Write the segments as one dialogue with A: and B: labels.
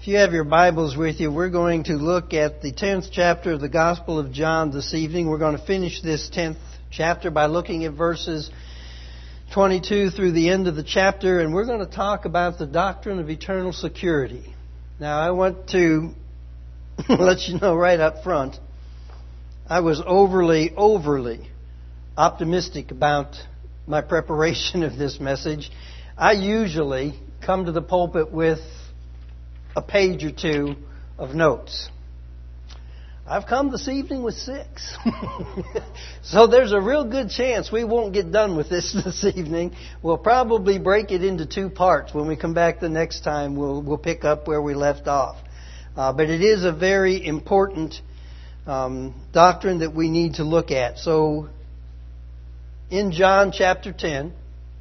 A: If you have your Bibles with you, we're going to look at the 10th chapter of the Gospel of John this evening. We're going to finish this 10th chapter by looking at verses 22 through the end of the chapter, and we're going to talk about the doctrine of eternal security. Now, I want to let you know right up front, I was overly optimistic about my preparation of this message. I usually come to the pulpit with a page or two of notes. I've come this evening with 6. So there's a real good chance we won't get done with this evening. We'll probably break it into 2 parts. When we come back the next time, we'll pick up where we left off. But it is a very important doctrine that we need to look at. So in John chapter 10,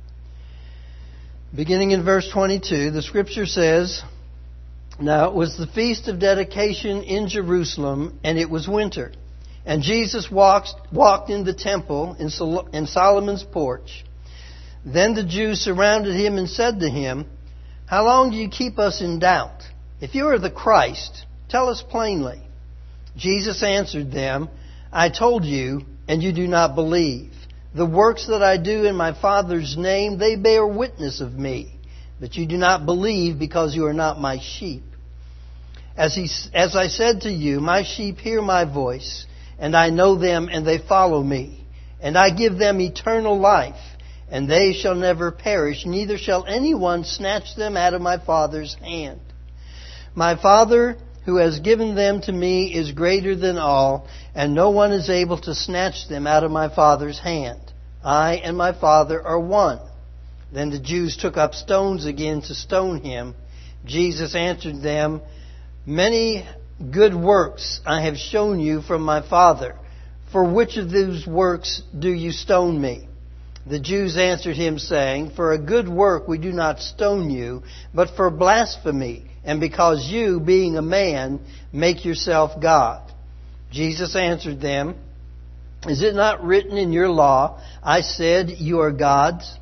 A: beginning in verse 22, the Scripture says, "Now it was the feast of dedication in Jerusalem, and it was winter. And Jesus walked in the temple in Solomon's porch. Then the Jews surrounded him and said to him, 'How long do you keep us in doubt? If you are the Christ, tell us plainly.' Jesus answered them, 'I told you, and you do not believe. The works that I do in my Father's name, they bear witness of me. But you do not believe because you are not my sheep. As I said to you, my sheep hear my voice, and I know them, and they follow me. And I give them eternal life, and they shall never perish, neither shall anyone snatch them out of my Father's hand. My Father, who has given them to me, is greater than all, and no one is able to snatch them out of my Father's hand. I and my Father are one.' Then the Jews took up stones again to stone him. Jesus answered them, 'Many good works I have shown you from my Father. For which of these works do you stone me?' The Jews answered him, saying, 'For a good work we do not stone you, but for blasphemy, and because you, being a man, make yourself God.' Jesus answered them, 'Is it not written in your law, I said you are gods?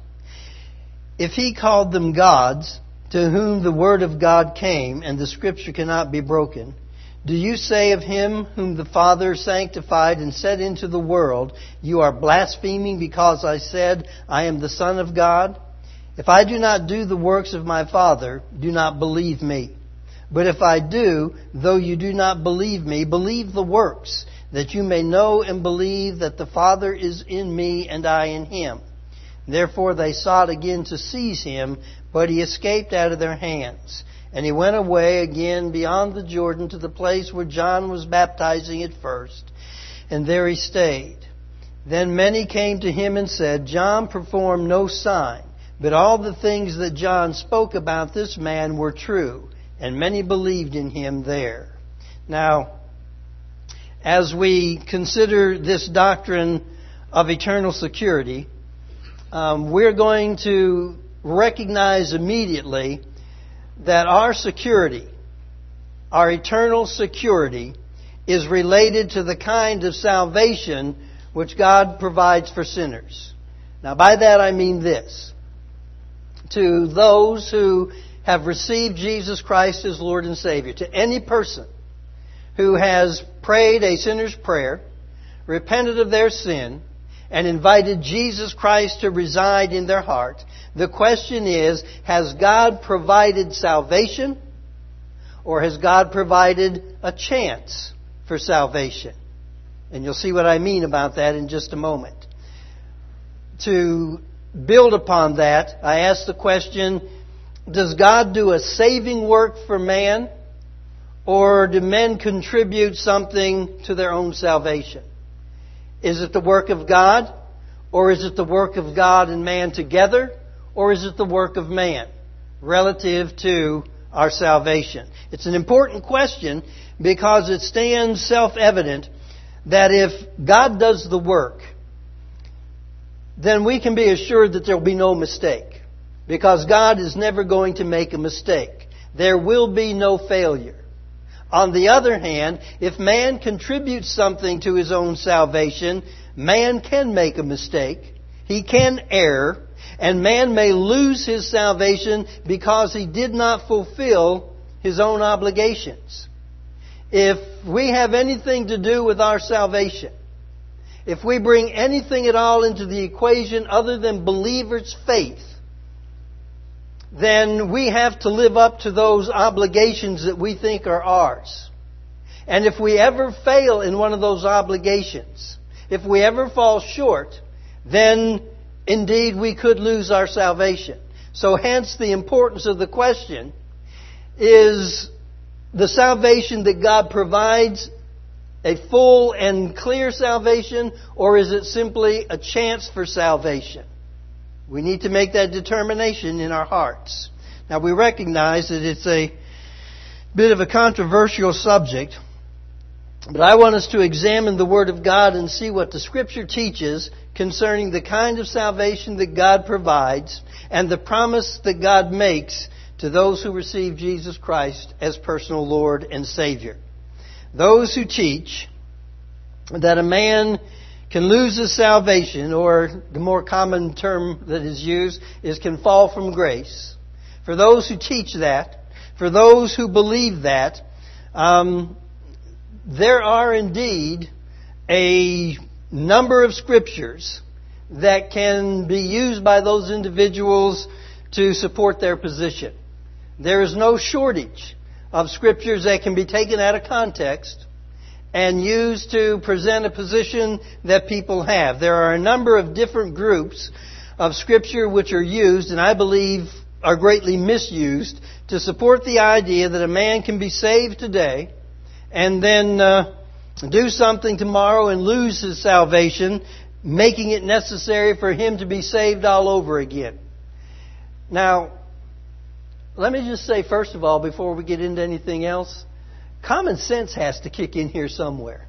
A: If he called them gods, to whom the word of God came, and the Scripture cannot be broken, do you say of him whom the Father sanctified and set into the world, you are blaspheming because I said I am the Son of God? If I do not do the works of my Father, do not believe me. But if I do, though you do not believe me, believe the works, that you may know and believe that the Father is in me and I in him.' Therefore they sought again to seize him, but he escaped out of their hands. And he went away again beyond the Jordan to the place where John was baptizing at first. And there he stayed. Then many came to him and said, 'John performed no sign, but all the things that John spoke about this man were true.' And many believed in him there." Now, as we consider this doctrine of eternal security, we're going to recognize immediately that our security, our eternal security, is related to the kind of salvation which God provides for sinners. Now, by that I mean this. To those who have received Jesus Christ as Lord and Savior, to any person who has prayed a sinner's prayer, repented of their sin, and invited Jesus Christ to reside in their heart, the question is, has God provided salvation, or has God provided a chance for salvation? And you'll see what I mean about that in just a moment. To build upon that, I ask the question, does God do a saving work for man, or do men contribute something to their own salvation? Is it the work of God? Or is it the work of God and man together? Or is it the work of man relative to our salvation? It's an important question because it stands self-evident that if God does the work, then we can be assured that there will be no mistake. Because God is never going to make a mistake. There will be no failure. On the other hand, if man contributes something to his own salvation, man can make a mistake. He can err. And man may lose his salvation because he did not fulfill His own obligations. If we have anything to do with our salvation, if we bring anything at all into the equation other than believers' faith, then we have to live up to those obligations that we think are ours. And if we ever fail in one of those obligations, if we ever fall short, then indeed we could lose our salvation. So hence the importance of the question, is the salvation that God provides a full and clear salvation, or is it simply a chance for salvation? We need to make that determination in our hearts. Now we recognize that it's a bit of a controversial subject, but I want us to examine the Word of God and see what the Scripture teaches concerning the kind of salvation that God provides and the promise that God makes to those who receive Jesus Christ as personal Lord and Savior. Those who teach that a man can lose his salvation, or the more common term that is used is can fall from grace. For those who teach that, for those who believe that, there are indeed a number of scriptures that can be used by those individuals to support their position. There is no shortage of scriptures that can be taken out of context and used to present a position that people have. There are a number of different groups of scripture which are used, and I believe are greatly misused, to support the idea that a man can be saved today and then do something tomorrow and lose his salvation, making it necessary for him to be saved all over again. Now, let me just say, first of all, before we get into anything else, common sense has to kick in here somewhere.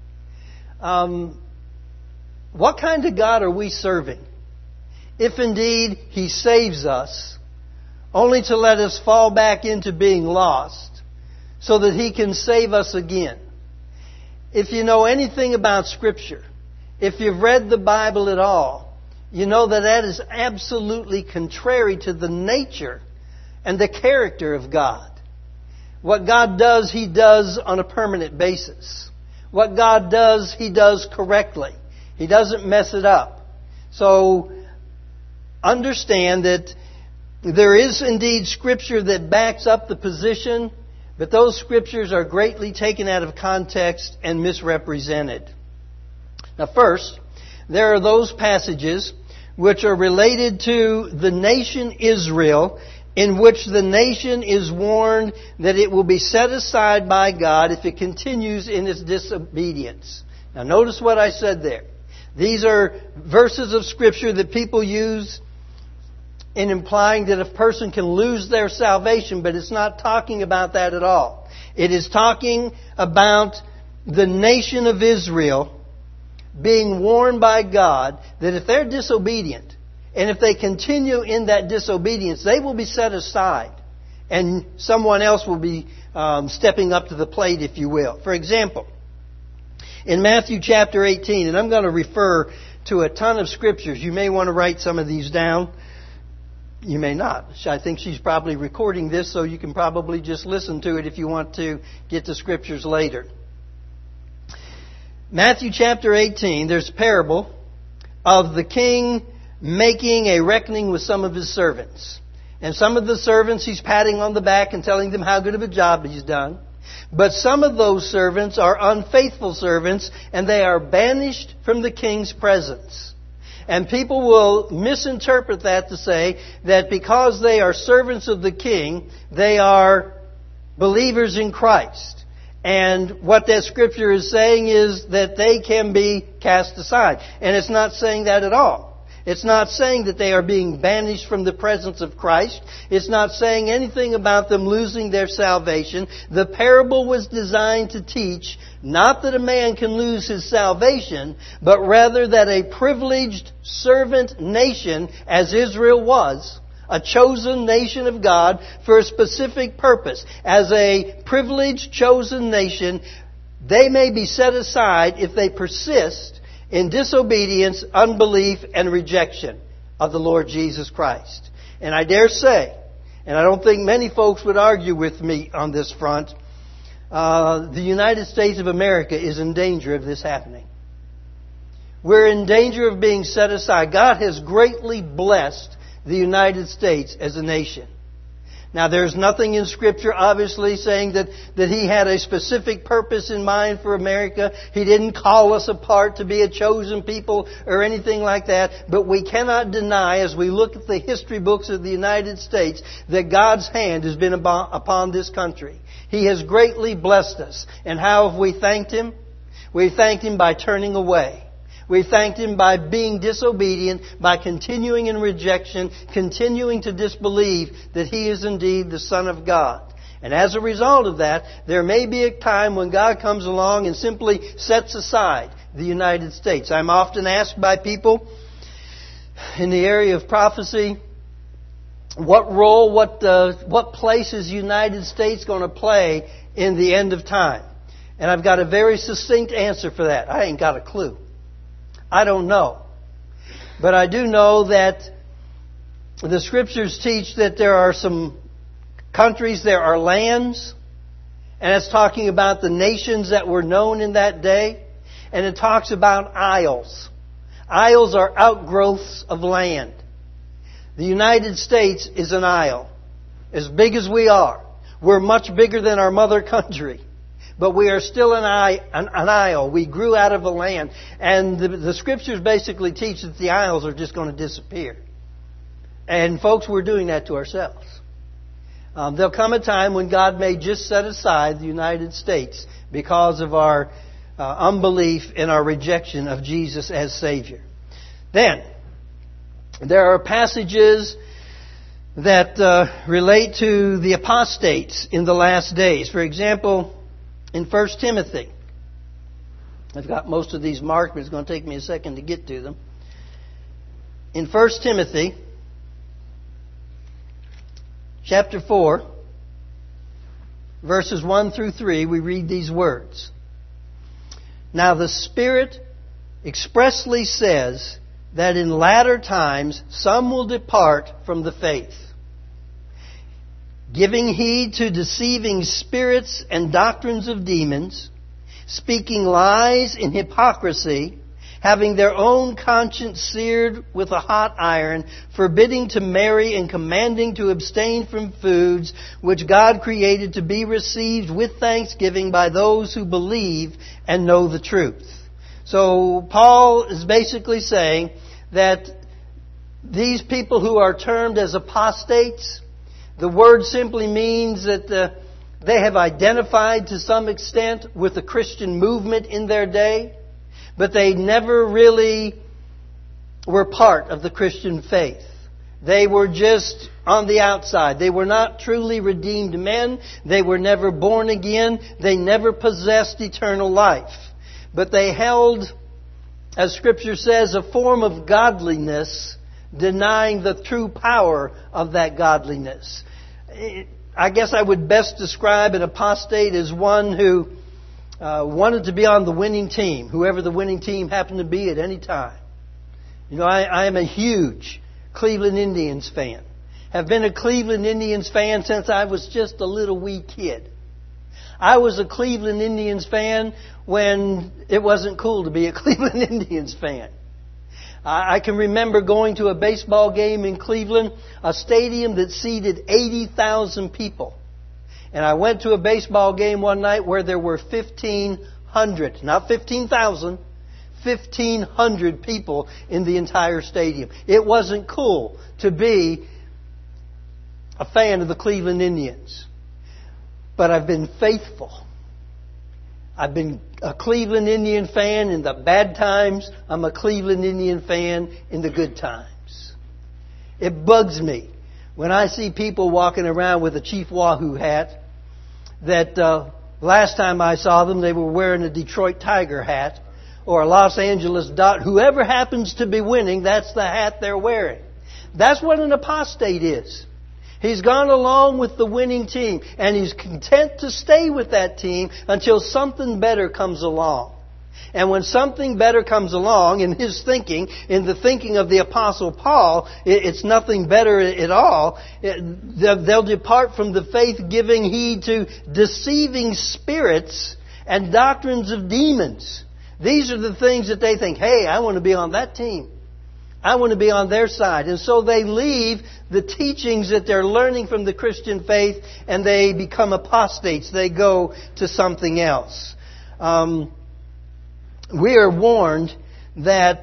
A: What kind of God are we serving? If indeed He saves us, only to let us fall back into being lost, so that He can save us again. If you know anything about Scripture, if you've read the Bible at all, you know that that is absolutely contrary to the nature and the character of God. What God does, He does on a permanent basis. What God does, He does correctly. He doesn't mess it up. So, understand that there is indeed Scripture that backs up the position, but those Scriptures are greatly taken out of context and misrepresented. Now first, there are those passages which are related to the nation Israel, in which the nation is warned that it will be set aside by God if it continues in its disobedience. Now notice what I said there. These are verses of Scripture that people use in implying that a person can lose their salvation, but it's not talking about that at all. It is talking about the nation of Israel being warned by God that if they're disobedient, and if they continue in that disobedience, they will be set aside. And someone else will be stepping up to the plate, if you will. For example, in Matthew chapter 18, and I'm going to refer to a ton of scriptures. You may want to write some of these down. You may not. I think she's probably recording this, so you can probably just listen to it if you want to get to scriptures later. Matthew chapter 18, there's a parable of the king making a reckoning with some of his servants. And some of the servants He's patting on the back and telling them how good of a job He's done. But some of those servants are unfaithful servants, and they are banished from the king's presence. And people will misinterpret that to say that because they are servants of the king, they are believers in Christ. And what that scripture is saying is that they can be cast aside. And it's not saying that at all. It's not saying that they are being banished from the presence of Christ. It's not saying anything about them losing their salvation. The parable was designed to teach not that a man can lose his salvation, but rather that a privileged servant nation, as Israel was, a chosen nation of God for a specific purpose, as a privileged chosen nation, they may be set aside if they persist in disobedience, unbelief, and rejection of the Lord Jesus Christ. And I dare say, and I don't think many folks would argue with me on this front, the United States of America is in danger of this happening. We're in danger of being set aside. God has greatly blessed the United States as a nation. Now, there's nothing in Scripture, obviously, saying that He had a specific purpose in mind for America. He didn't call us apart to be a chosen people or anything like that. But we cannot deny, as we look at the history books of the United States, that God's hand has been upon this country. He has greatly blessed us. And how have we thanked Him? We thanked Him by turning away. We thanked Him by being disobedient, by continuing in rejection, continuing to disbelieve that He is indeed the Son of God. And as a result of that, there may be a time when God comes along and simply sets aside the United States. I'm often asked by people in the area of prophecy, what role, what place is the United States going to play in the end of time? And I've got a very succinct answer for that. I ain't got a clue. I don't know. But I do know that the Scriptures teach that there are some countries, there are lands, and it's talking about the nations that were known in that day, and it talks about isles. Isles are outgrowths of land. The United States is an isle. As big as we are, we're much bigger than our mother country. But we are still an isle. We grew out of a land. And the Scriptures basically teach that the isles are just going to disappear. And folks, we're doing that to ourselves. There'll come a time when God may just set aside the United States because of our unbelief and our rejection of Jesus as Savior. Then, there are passages that relate to the apostates in the last days. For example, in 1 Timothy, I've got most of these marked, but it's going to take me a second to get to them. In 1 Timothy, chapter 4, verses 1 through 3, we read these words. Now the Spirit expressly says that in latter times some will depart from the faith, giving heed to deceiving spirits and doctrines of demons, speaking lies in hypocrisy, having their own conscience seared with a hot iron, forbidding to marry and commanding to abstain from foods which God created to be received with thanksgiving by those who believe and know the truth. So Paul is basically saying that these people who are termed as apostates, the word simply means that they have identified to some extent with the Christian movement in their day, but they never really were part of the Christian faith. They were just on the outside. They were not truly redeemed men. They were never born again. They never possessed eternal life. But they held, as Scripture says, a form of godliness, denying the true power of that godliness. I guess I would best describe an apostate as one who wanted to be on the winning team, whoever the winning team happened to be at any time. You know, I am a huge Cleveland Indians fan. Have been a Cleveland Indians fan since I was just a little wee kid. I was a Cleveland Indians fan when it wasn't cool to be a Cleveland Indians fan. I can remember going to a baseball game in Cleveland, a stadium that seated 80,000 people. And I went to a baseball game one night where there were 1,500, not 15,000, 1,500 people in the entire stadium. It wasn't cool to be a fan of the Cleveland Indians. But I've been faithful. I've been a Cleveland Indian fan in the bad times. I'm a Cleveland Indian fan in the good times. It bugs me when I see people walking around with a Chief Wahoo hat that last time I saw them they were wearing a Detroit Tiger hat or a Los Angeles Dodgers. Whoever happens to be winning, that's the hat they're wearing. That's what an apostate is. He's gone along with the winning team, and he's content to stay with that team until something better comes along. And when something better comes along in his thinking, in the thinking of the Apostle Paul, it's nothing better at all. They'll depart from the faith, giving heed to deceiving spirits and doctrines of demons. These are the things that they think, hey, I want to be on that team. I want to be on their side. And so they leave the teachings that they're learning from the Christian faith and they become apostates. They go to something else. We are warned that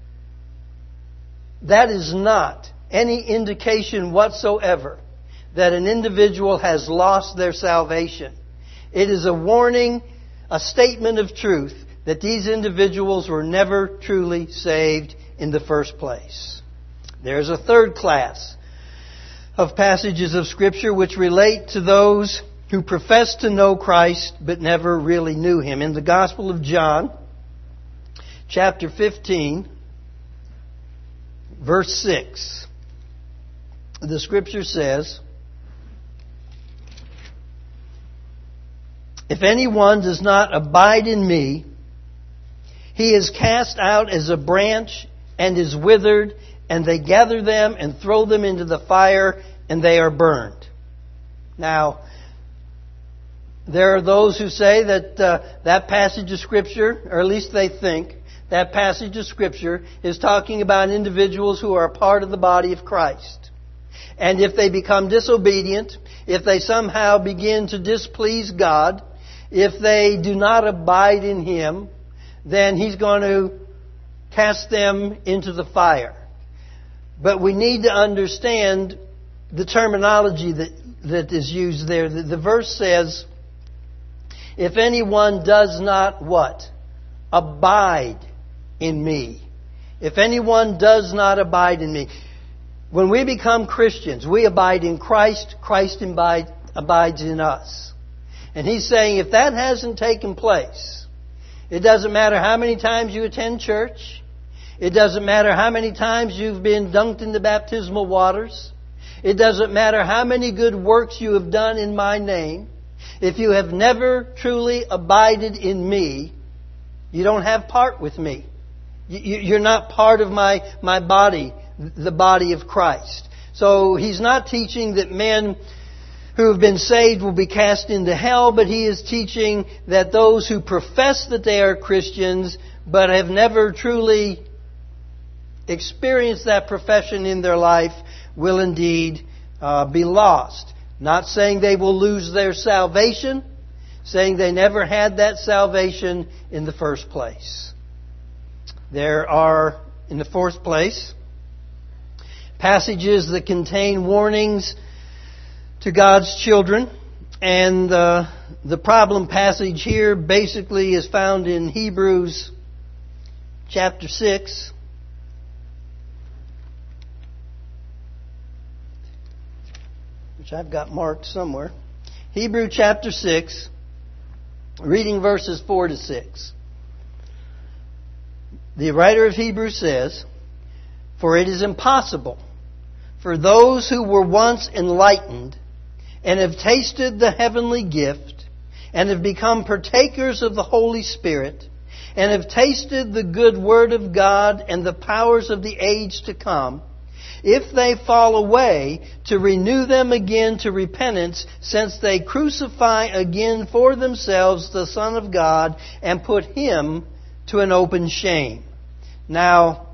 A: that is not any indication whatsoever that an individual has lost their salvation. It is a warning, a statement of truth that these individuals were never truly saved in the first place. There's a third class of passages of Scripture which relate to those who profess to know Christ but never really knew Him. In the Gospel of John, chapter 15, verse 6, the Scripture says, "If anyone does not abide in me, he is cast out as a branch and is withered, and they gather them and throw them into the fire, and they are burned." Now, there are those who say that that passage of Scripture, or at least they think, that passage of Scripture is talking about individuals who are a part of the body of Christ. And if they become disobedient, if they somehow begin to displease God, if they do not abide in Him, then He's going to cast them into the fire. But we need to understand the terminology that is used there. The verse says, "If anyone does not" what? "Abide in me." If anyone does not abide in me. When we become Christians, we abide in Christ. Christ abides in us. And He's saying if that hasn't taken place, it doesn't matter how many times you attend church. It doesn't matter how many times you've been dunked in the baptismal waters. It doesn't matter how many good works you have done in my name. If you have never truly abided in me, you don't have part with me. You're not part of my body, the body of Christ. So He's not teaching that men who have been saved will be cast into hell, but He is teaching that those who profess that they are Christians but have never truly experienced that profession in their life will indeed be lost. Not saying they will lose their salvation, saying they never had that salvation in the first place. There are, in the fourth place, passages that contain warnings to God's children. And the problem passage here basically is found in Hebrews chapter 6. Which I've got marked somewhere. Hebrews chapter 6, reading verses 4 to 6. The writer of Hebrews says, "For it is impossible for those who were once enlightened and have tasted the heavenly gift and have become partakers of the Holy Spirit and have tasted the good word of God and the powers of the age to come, if they fall away, to renew them again to repentance, since they crucify again for themselves the Son of God and put Him to an open shame." Now,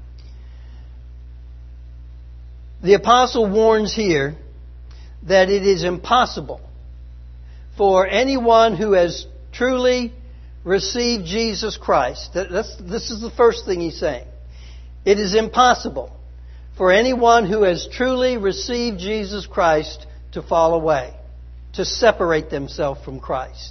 A: the apostle warns here that it is impossible for anyone who has truly received Jesus Christ. This is the first thing he's saying. It is impossible for anyone who has truly received Jesus Christ to fall away, to separate themselves from Christ.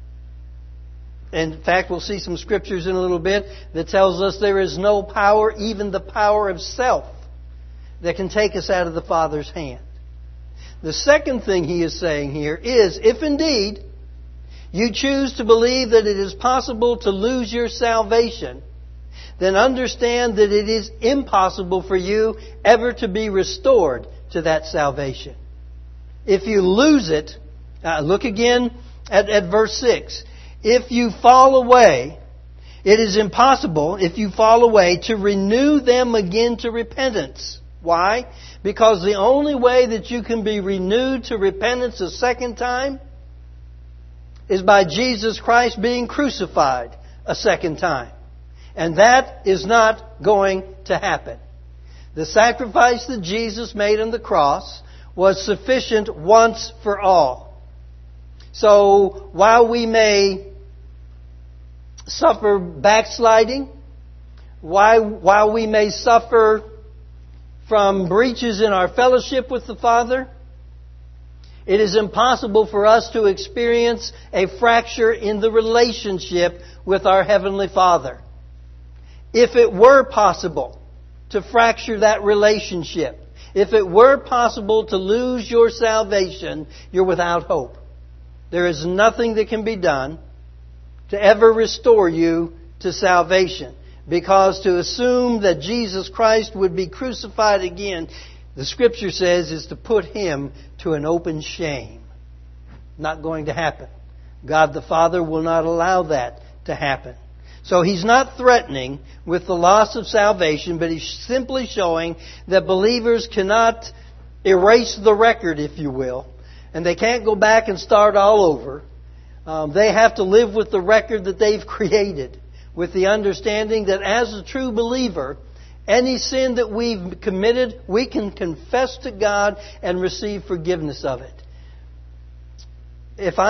A: In fact, we'll see some scriptures in a little bit that tells us there is no power, even the power of self, that can take us out of the Father's hand. The second thing he is saying here is, if indeed you choose to believe that it is possible to lose your salvation, then understand that it is impossible for you ever to be restored to that salvation. If you lose it, look again at verse 6. If you fall away, It is impossible, if you fall away, to renew them again to repentance. Why? Because the only way that you can be renewed to repentance a second time is by Jesus Christ being crucified a second time. And that is not going to happen. The sacrifice that Jesus made on the cross was sufficient once for all. So while we may suffer backsliding, while we may suffer from breaches in our fellowship with the Father, it is impossible for us to experience a fracture in the relationship with our Heavenly Father. If it were possible to fracture that relationship, if it were possible to lose your salvation, you're without hope. There is nothing that can be done to ever restore you to salvation. Because to assume that Jesus Christ would be crucified again, the Scripture says, is to put Him to an open shame. Not going to happen. God the Father will not allow that to happen. So He's not threatening with the loss of salvation, but He's simply showing that believers cannot erase the record, if you will. And they can't go back and start all over. They have to live with the record that they've created, with the understanding that as a true believer, any sin that we've committed, we can confess to God and receive forgiveness of it. If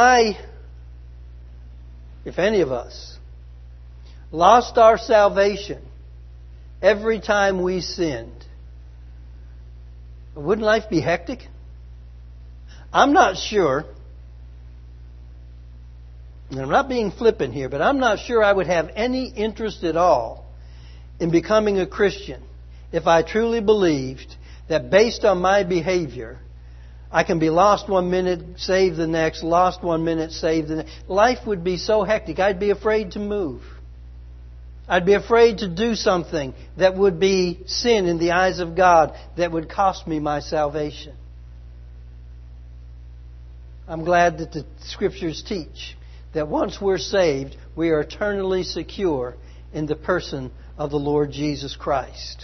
A: any of us lost our salvation every time we sinned, wouldn't life be hectic? I'm not sure, and I'm not being flippant here, but I'm not sure I would have any interest at all in becoming a Christian if I truly believed that based on my behavior, I can be lost one minute, saved the next, lost 1 minute, saved the next. Life would be so hectic, I'd be afraid to move. I'd be afraid to do something that would be sin in the eyes of God, that would cost me my salvation. I'm glad that the Scriptures teach that once we're saved, we are eternally secure in the person of the Lord Jesus Christ.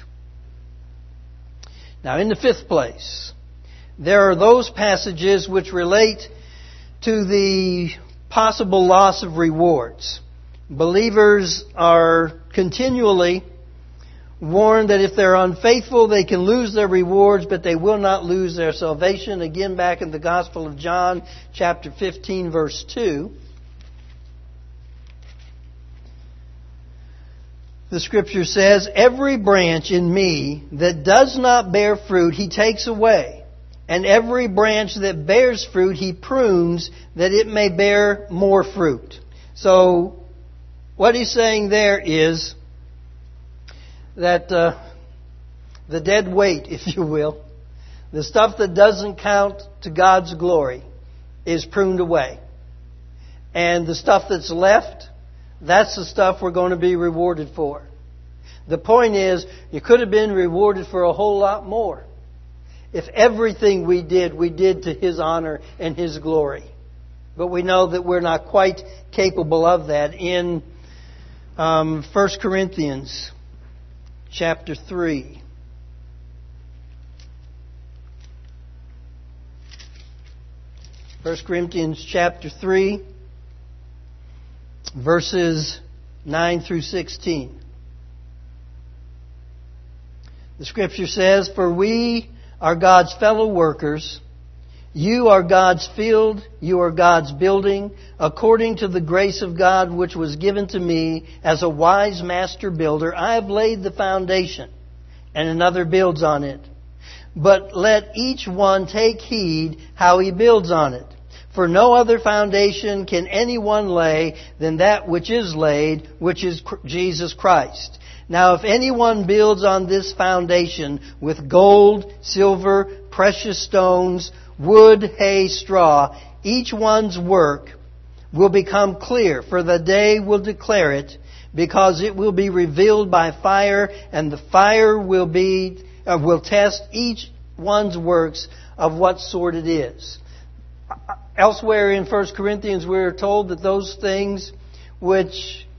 A: Now, in the fifth place, there are those passages which relate to the possible loss of rewards. Believers are continually warned that if they're unfaithful, they can lose their rewards, but they will not lose their salvation. Again, back in the Gospel of John, chapter 15, verse 2. The Scripture says, "Every branch in me that does not bear fruit, He takes away. And every branch that bears fruit, He prunes, that it may bear more fruit." So, what He's saying there is that the dead weight, if you will, the stuff that doesn't count to God's glory, is pruned away. And the stuff that's left, that's the stuff we're going to be rewarded for. The point is, you could have been rewarded for a whole lot more if everything we did to His honor and His glory. But we know that we're not quite capable of that. In 1 Corinthians chapter 3. 1 Corinthians chapter 3, verses 9 through 16. The Scripture says, "For we are God's fellow workers. You are God's field, you are God's building, according to the grace of God which was given to me as a wise master builder. I have laid the foundation, and another builds on it. But let each one take heed how he builds on it. For no other foundation can anyone lay than that which is laid, which is Jesus Christ. Now if anyone builds on this foundation with gold, silver, precious stones, wood, hay, straw, each one's work will become clear, for the day will declare it, because it will be revealed by fire, and the fire will test each one's works of what sort it is." Elsewhere in 1 Corinthians we are told that those things which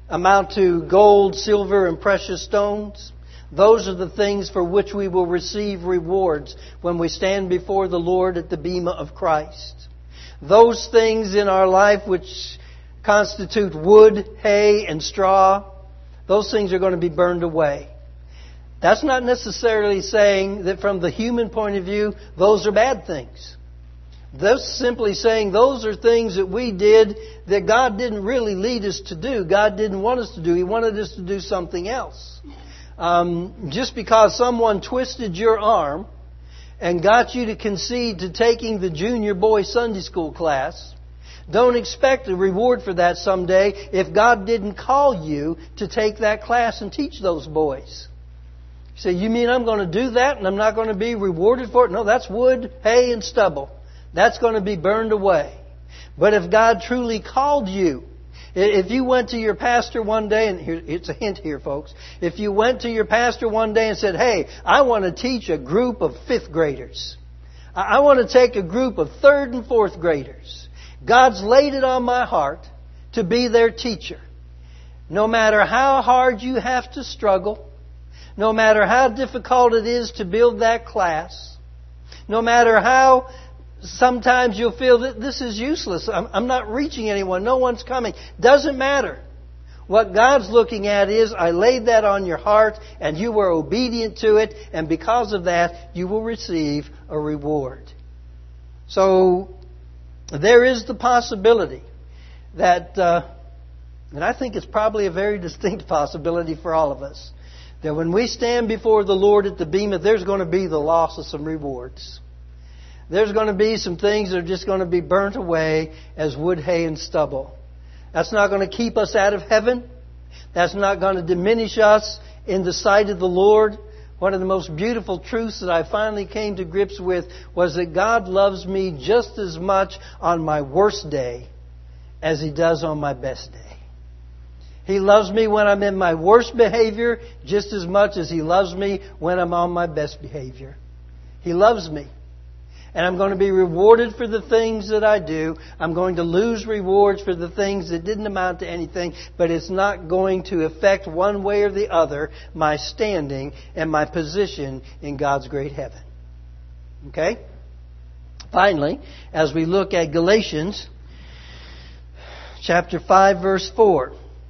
A: amount to gold, silver, and precious stones. Those are the things for which we will receive rewards when we stand before the Lord at the bema of Christ. Those things in our life which constitute wood, hay, and straw, those things are going to be burned away. That's not necessarily saying that from the human point of view, those are bad things. That's simply saying those are things that we did that God didn't really lead us to do. God didn't want us to do. He wanted us to do something else. Just because someone twisted your arm and got you to concede to taking the junior boy Sunday school class, don't expect a reward for that someday if God didn't call you to take that class and teach those boys. You say, you mean I'm going to do that and I'm not going to be rewarded for it? No, that's wood, hay, and stubble. That's going to be burned away. But if God truly called you, if you went to your pastor one day, and it's a hint here, folks. If you went to your pastor one day and said, hey, I want to teach a group of 5th graders. I want to take a group of 3rd and 4th graders. God's laid it on my heart to be their teacher. No matter how hard you have to struggle, no matter how difficult it is to build that class, no matter how sometimes you'll feel that this is useless. I'm not reaching anyone. No one's coming. Doesn't matter. What God's looking at is, I laid that on your heart and you were obedient to it, and because of that, you will receive a reward. So, there is the possibility that, and I think it's probably a very distinct possibility for all of us, that when we stand before the Lord at the bema, there's going to be the loss of some rewards. There's going to be some things that are just going to be burnt away as wood, hay, and stubble. That's not going to keep us out of heaven. That's not going to diminish us in the sight of the Lord. One of the most beautiful truths that I finally came to grips with was that God loves me just as much on my worst day as He does on my best day. He loves me when I'm in my worst behavior just as much as He loves me when I'm on my best behavior. He loves me. And I'm going to be rewarded for the things that I do. I'm going to lose rewards for the things that didn't amount to anything. But it's not going to affect one way or the other my standing and my position in God's great heaven. Okay? Finally, as we look at Galatians chapter 5, verse 4.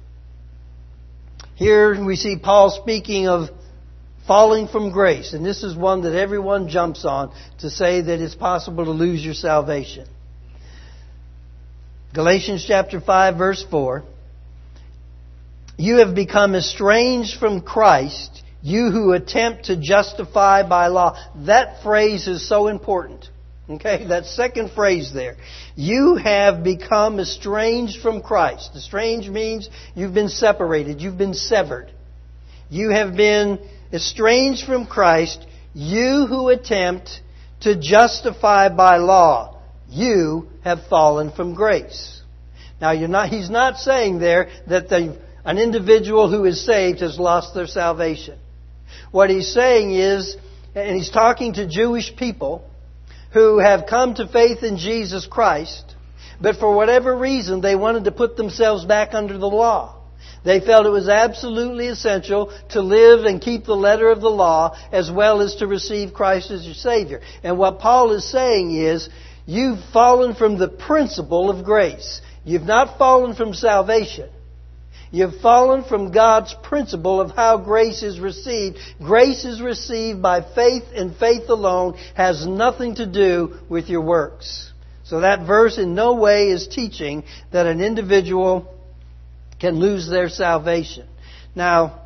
A: Here we see Paul speaking of falling from grace. And this is one that everyone jumps on to say that it's possible to lose your salvation. Galatians chapter 5, verse 4. You have become estranged from Christ, you who attempt to justify by law. That phrase is so important. Okay, that second phrase there. You have become estranged from Christ. Estranged means you've been separated, you've been severed. You have been estranged from Christ, you who attempt to justify by law. You have fallen from grace. Now, he's not saying there that an individual who is saved has lost their salvation. What he's saying is, and he's talking to Jewish people who have come to faith in Jesus Christ, but for whatever reason they wanted to put themselves back under the law. They felt it was absolutely essential to live and keep the letter of the law as well as to receive Christ as your Savior. And what Paul is saying is, you've fallen from the principle of grace. You've not fallen from salvation. You've fallen from God's principle of how grace is received. Grace is received by faith, and faith alone has nothing to do with your works. So that verse in no way is teaching that an individual can lose their salvation. Now,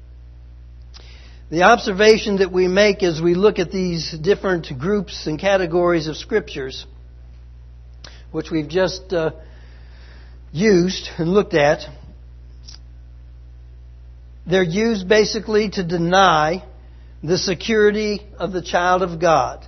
A: the observation that we make as we look at these different groups and categories of Scriptures, which we've just used and looked at, they're used basically to deny the security of the child of God.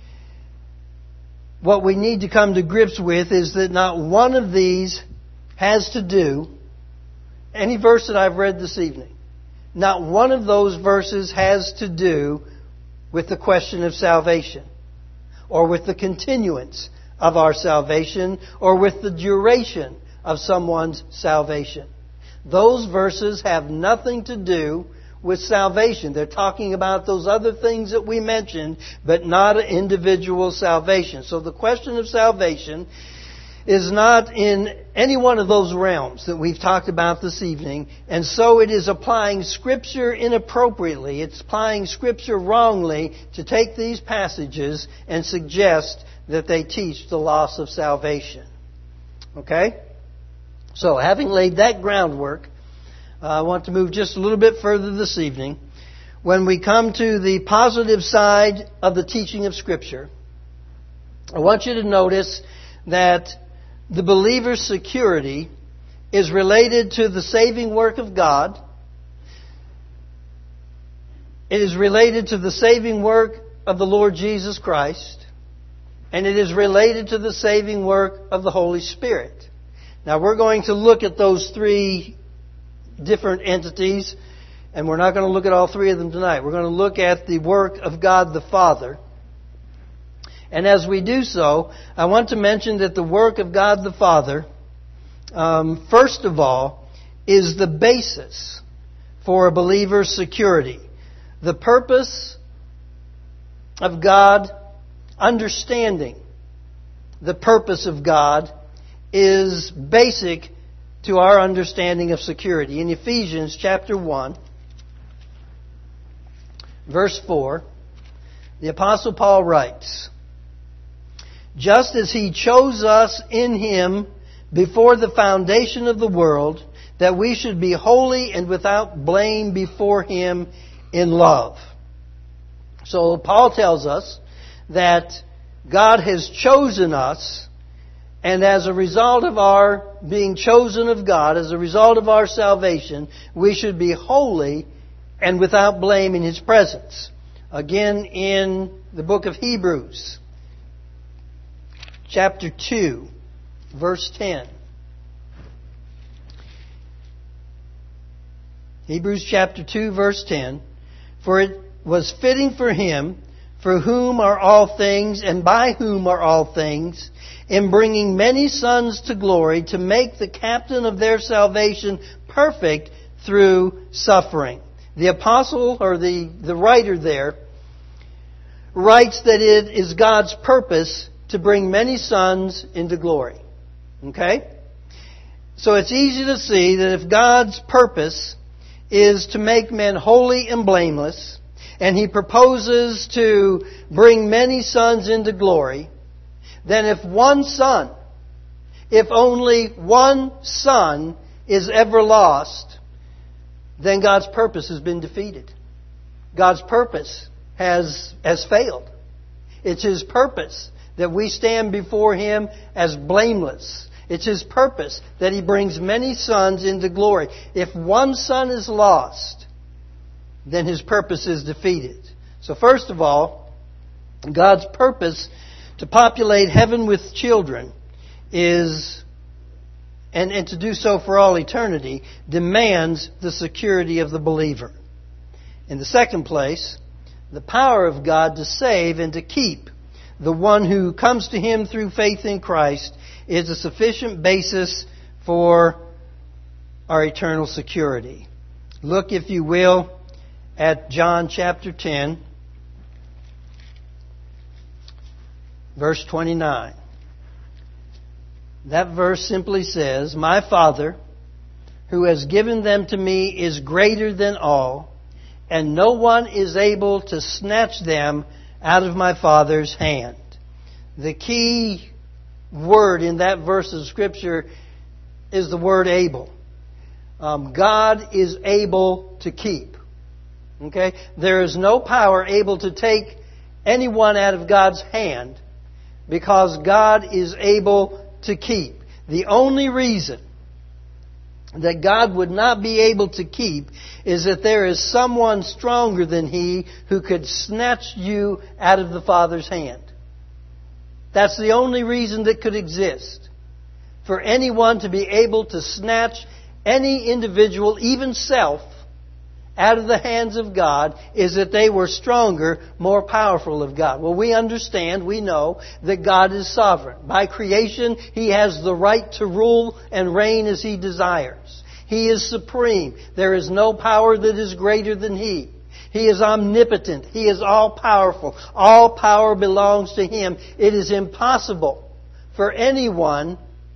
A: What we need to come to grips with is that not one of these has to do, any verse that I've read this evening, not one of those verses has to do with the question of salvation, or with the continuance of our salvation, or with the duration of someone's salvation. Those verses have nothing to do with salvation. They're talking about those other things that we mentioned, but not an individual salvation. So the question of salvation is not in any one of those realms that we've talked about this evening, and so it is applying Scripture inappropriately. It's applying Scripture wrongly to take these passages and suggest that they teach the loss of salvation. Okay? So, having laid that groundwork, I want to move just a little bit further this evening. When we come to the positive side of the teaching of Scripture, I want you to notice that the believer's security is related to the saving work of God. It is related to the saving work of the Lord Jesus Christ. And it is related to the saving work of the Holy Spirit. Now we're going to look at those three different entities, and we're not going to look at all three of them tonight. We're going to look at the work of God the Father. And as we do so, I want to mention that the work of God the Father, first of all, is the basis for a believer's security. The purpose of God, understanding the purpose of God, is basic to our understanding of security. In Ephesians chapter 1, verse 4, the Apostle Paul writes, "Just as He chose us in Him before the foundation of the world, that we should be holy and without blame before Him in love." So Paul tells us that God has chosen us, and as a result of our being chosen of God, as a result of our salvation, we should be holy and without blame in His presence. Again, in the book of Hebrews, chapter 2, verse 10. Hebrews chapter 2, verse 10. "For it was fitting for Him, for whom are all things, and by whom are all things, in bringing many sons to glory, to make the captain of their salvation perfect through suffering." The apostle, or the writer there, writes that it is God's purpose to bring many sons into glory. Okay? So it's easy to see that if God's purpose is to make men holy and blameless, and He proposes to bring many sons into glory, then if one son, if only one son is ever lost, then God's purpose has been defeated. God's purpose has failed. It's His purpose that we stand before Him as blameless. It's His purpose that He brings many sons into glory. If one son is lost, then His purpose is defeated. So first of all, God's purpose to populate heaven with children is, and to do so for all eternity, demands the security of the believer. In the second place, the power of God to save and to keep the one who comes to Him through faith in Christ is a sufficient basis for our eternal security. Look, if you will, at John chapter 10, verse 29. That verse simply says, "My Father, who has given them to me, is greater than all, and no one is able to snatch them out of my Father's hand." The key word in that verse of Scripture is the word able. God is able to keep. Okay? There is no power able to take anyone out of God's hand, because God is able to keep. The only reason that God would not be able to keep is that there is someone stronger than He who could snatch you out of the Father's hand. That's the only reason that could exist. For anyone to be able to snatch any individual, even self, out of the hands of God, is that they were stronger, more powerful of God. Well, we understand, we know that God is sovereign. By creation, He has the right to rule and reign as He desires. He is supreme. There is no power that is greater than He. He is omnipotent. He is all-powerful. All power belongs to Him. It is impossible for anyone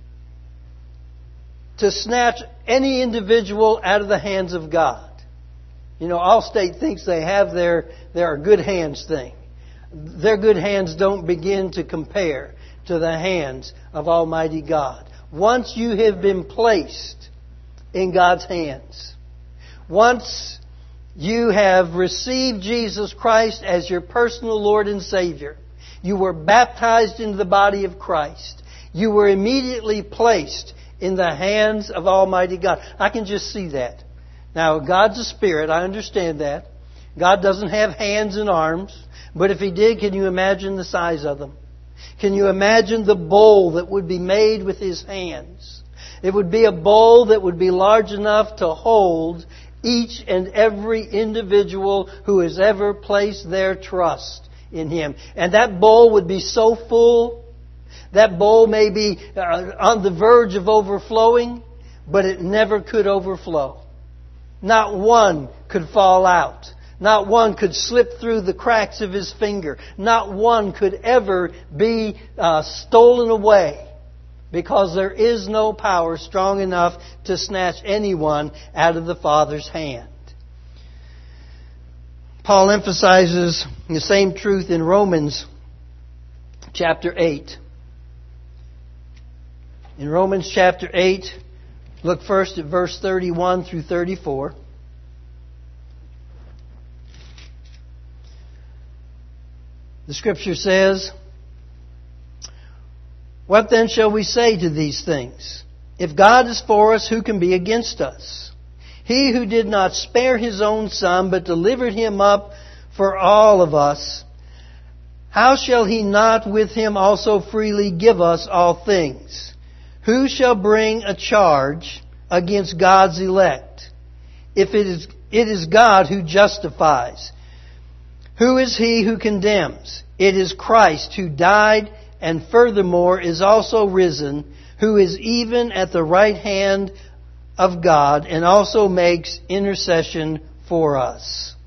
A: to snatch any individual out of the hands of God. You know, Allstate thinks they have their good hands thing. Their good hands don't begin to compare to the hands of Almighty God. Once you have been placed in God's hands, once you have received Jesus Christ as your personal Lord and Savior, you were baptized into the body of Christ, you were immediately placed in the hands of Almighty God. I can just see that. Now, God's a spirit. I understand that. God doesn't have hands and arms. But if He did, can you imagine the size of them? Can you imagine the bowl that would be made with His hands? It would be a bowl that would be large enough to hold each and every individual who has ever placed their trust in Him. And that bowl would be so full, that bowl may be on the verge of overflowing, but it never could overflow. Not one could fall out. Not one could slip through the cracks of His finger. Not one could ever be stolen away, because there is no power strong enough to snatch anyone out of the Father's hand. Paul emphasizes the same truth in Romans chapter 8. In Romans chapter 8, look first at verse 31 through 34. The Scripture says, "What then shall we say to these things? If God is for us, who can be against us? He who did not spare His own Son, but delivered Him up for all of us, how shall He not with Him also freely give us all things? Who shall bring a charge against God's elect? If it is God who justifies. Who is He who condemns? It is Christ who died and furthermore is also risen, who is even at the right hand of God and also makes intercession for us."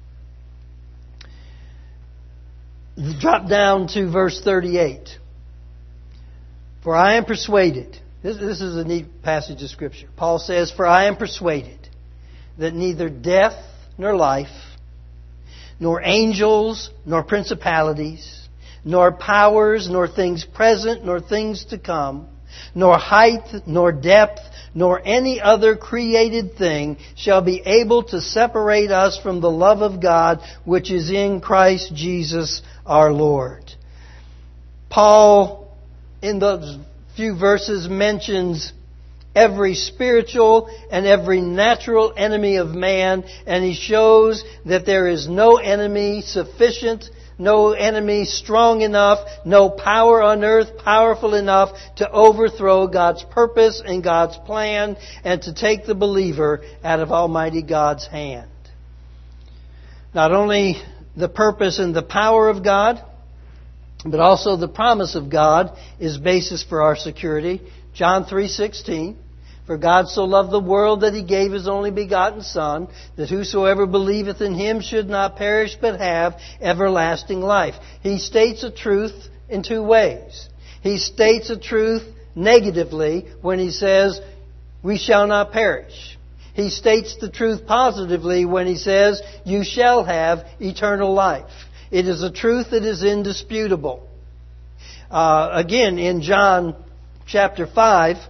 A: Drop down to verse 38. "For I am persuaded." This is a neat passage of Scripture. Paul says, "For I am persuaded that neither death nor life, nor angels, nor principalities, nor powers, nor things present, nor things to come, nor height, nor depth, nor any other created thing shall be able to separate us from the love of God which is in Christ Jesus our Lord." Paul, in those few verses, mentions every spiritual and every natural enemy of man, and he shows that there is no enemy sufficient, no enemy strong enough, no power on earth powerful enough to overthrow God's purpose and God's plan and to take the believer out of Almighty God's hand. Not only the purpose and the power of God, but also the promise of God is basis for our security. John 3:16, "For God so loved the world that He gave His only begotten Son, that whosoever believeth in Him should not perish but have everlasting life." He states a truth in two ways. He states a truth negatively when He says, "We shall not perish." He states the truth positively when He says, "You shall have eternal life." It is a truth that is indisputable. Again, in John chapter 5,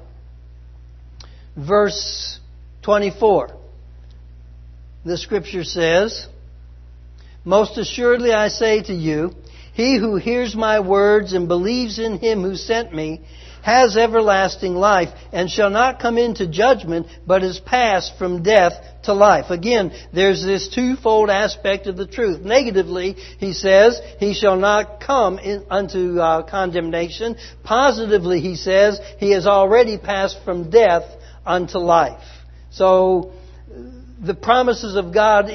A: verse 24, the Scripture says, "Most assuredly I say to you, he who hears my words and believes in Him who sent me has everlasting life, and shall not come into judgment, but is passed from death to life." Again, there's this twofold aspect of the truth. Negatively, he says, he shall not come unto condemnation. Positively, he says, he has already passed from death unto life. So, the promises of God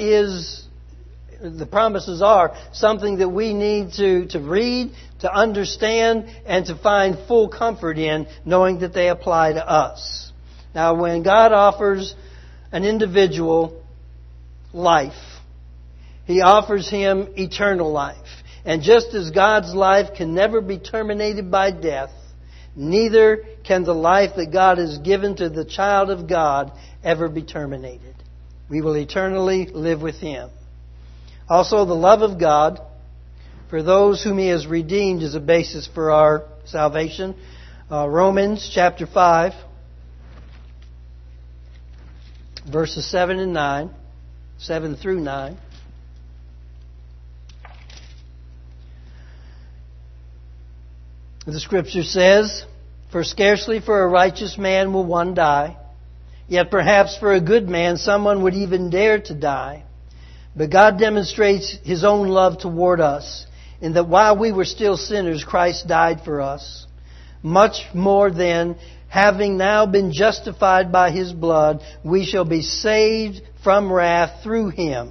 A: are something that we need to read, to understand, and to find full comfort in, knowing that they apply to us. Now, when God offers an individual life. He offers him eternal life. And just as God's life can never be terminated by death, neither can the life that God has given to the child of God ever be terminated. We will eternally live with Him. Also, the love of God for those whom He has redeemed is a basis for our salvation. Romans chapter 5, verses 7 and 9, 7 through 9. The Scripture says, "For scarcely for a righteous man will one die, yet perhaps for a good man someone would even dare to die. But God demonstrates His own love toward us, in that while we were still sinners, Christ died for us. Much more then, having now been justified by His blood, we shall be saved from wrath through Him."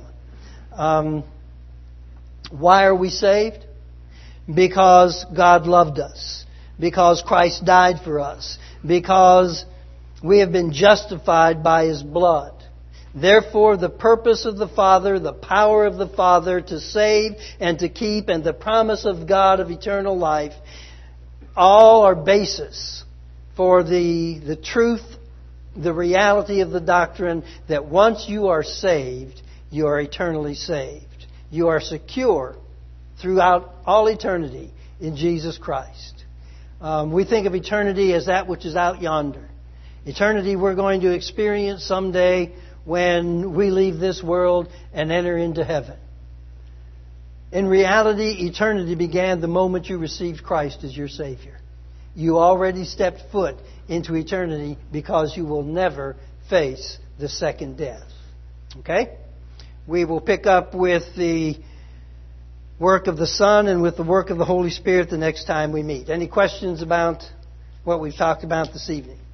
A: Why are we saved? Because God loved us. Because Christ died for us. Because we have been justified by His blood. Therefore, the purpose of the Father, the power of the Father to save and to keep, and the promise of God of eternal life, all are basis for the truth, the reality of the doctrine that once you are saved, you are eternally saved. You are secure throughout all eternity in Jesus Christ. We think of eternity as that which is out yonder. Eternity we're going to experience someday when we leave this world and enter into heaven. In reality, eternity began the moment you received Christ as your Savior. You already stepped foot into eternity because you will never face the second death. Okay? We will pick up with the work of the Son and with the work of the Holy Spirit the next time we meet. Any questions about what we've talked about this evening?